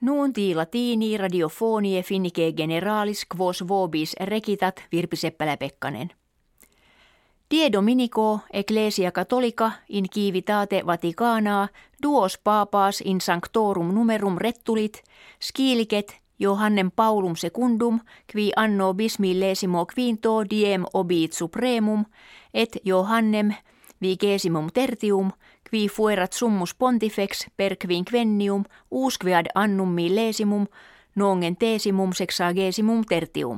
Nuunti latini radiofonie finnike generalis quos vobis recitat Virpi Seppälä-Pekkanen. Die Dominico Ecclesia Catholica in civitate Vaticana duos papas in sanctorum numerum rettulit scilicet Johannem Paulum secundum qui anno bismillesimo quinto diem obiit supremum et Johannem vigesimum tertium qui fuerat summus pontifex per quinquennium usquead annum millesimum nongen tesimum sexagesimum tertium.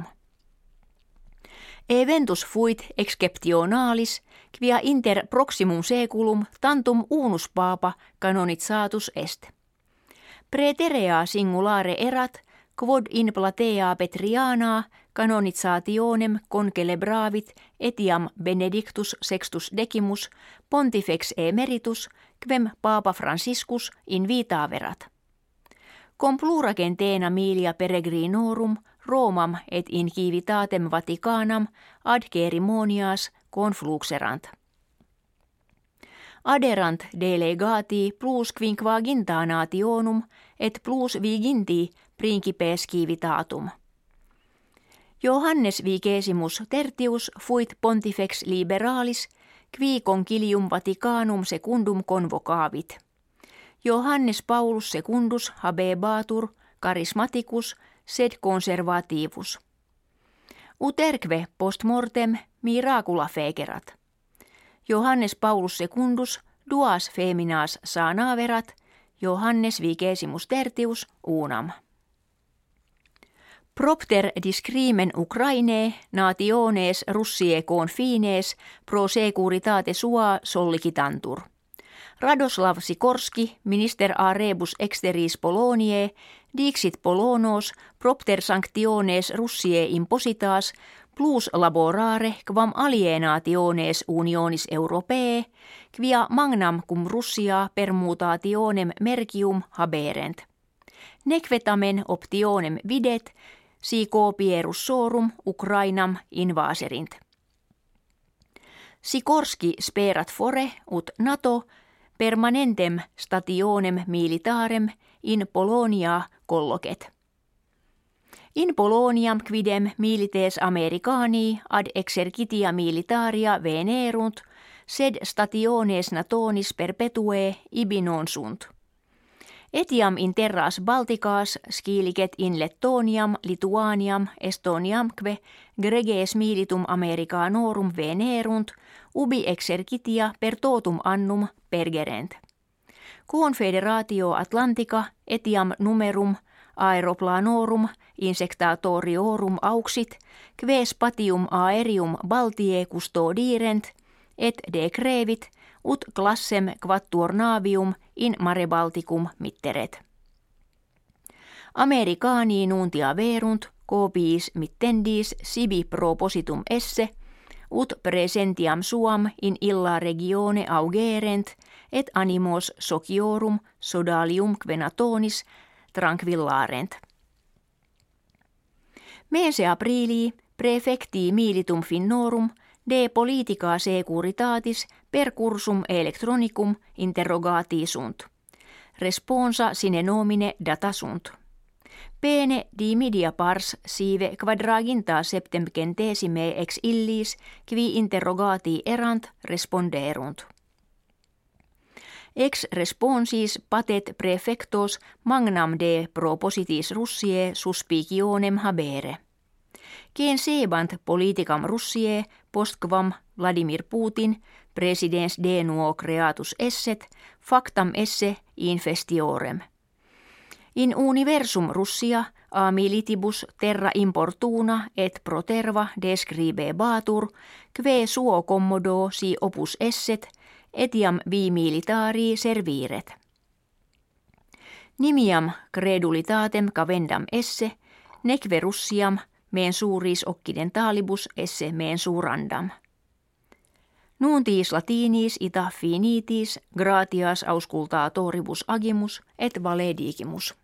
Eventus fuit exceptionalis quia inter proximum seculum tantum unus papa canonizatus est. Praeterea singulare erat quod in platea Petriana canonizationem concelebravit etiam Benedictus sextus decimus pontifex emeritus quem Papa Franciscus invitaverat. Com pluragentena milia peregrinorum Romam et in civitatem Vaticanam ad ceremonias confluxerant. Aderant delegati plus quinquaginta nationum et plus viginti principes civitatum. Johannes vigesimus tertius fuit pontifex liberalis qui concilium Vaticanum secundum convocavit. Johannes Paulus secundus habebatur charismaticus sed conservativus. Uterque post mortem miracula fecerat. Johannes Paulus secundus duas feminas sanaverat, Johannes vigesimus tertius unam. Propter discrimen Ukraine nationes Russie confines pro securitate sua sollicitantur. Radoslav Sikorski, minister a rebus exteris Poloniae, dixit Polonos propter sanctiones Russie impositas plus laborare quam alienationes unionis Europee, quia magnam cum Russia permutationem mercium haberent. Nequetamen optionem videt, si copierus sorum Ukrainam invaserint. Sikorski sperat fore ut NATO permanentem stationem militarem in Polonia collocet. In Poloniam quidem milites Americani ad exercitia militaria venerunt, sed stationes natonis perpetue ibi non sunt. Etiam in terras Balticas scilicet in Lettoniam, Lituaniam, Estoniamque greges militum Americanorum venerunt, ubi exercitia per totum annum pergerent. Confederatio Atlantica etiam numerum aeroplanorum insectatoriorum auxit, que spatium aerium Baltiae custodirent, et decrevit, ut classem quattuor navium in mare Balticum mitteret. Americani nuntia verunt, copiis mittendis sibi propositum esse, ut presentiam suam in illa regione augerent, et animos sociorum sodalium natonis tranquillarent. Mense aprilii praefecti militum Finnorum de politica securitatis per cursum electronicum interrogati sunt. Responsa sine nomine data sunt. Pene dimidia pars sive quadraginta septemcentesime ex illis qui interrogati erant responderunt. Ex responsis patet praefectos magnam de propositis Russie suspicionem habere. Quien sebant politicam Russie postquam Vladimir Putin presidens de nuo creatus esset factam esse infestiorem. In universum Russia a militibus terra importuna et proterva describebatur, que suo commodo si opus esset, etiam vi militari serviret. Nimiam credulitatem cavendam esse, neque Russiam mensuris occidentalibus esse mensurandam. Nuntiis latinis ita finitis gratias auscultatoribus agimus et valedigimus.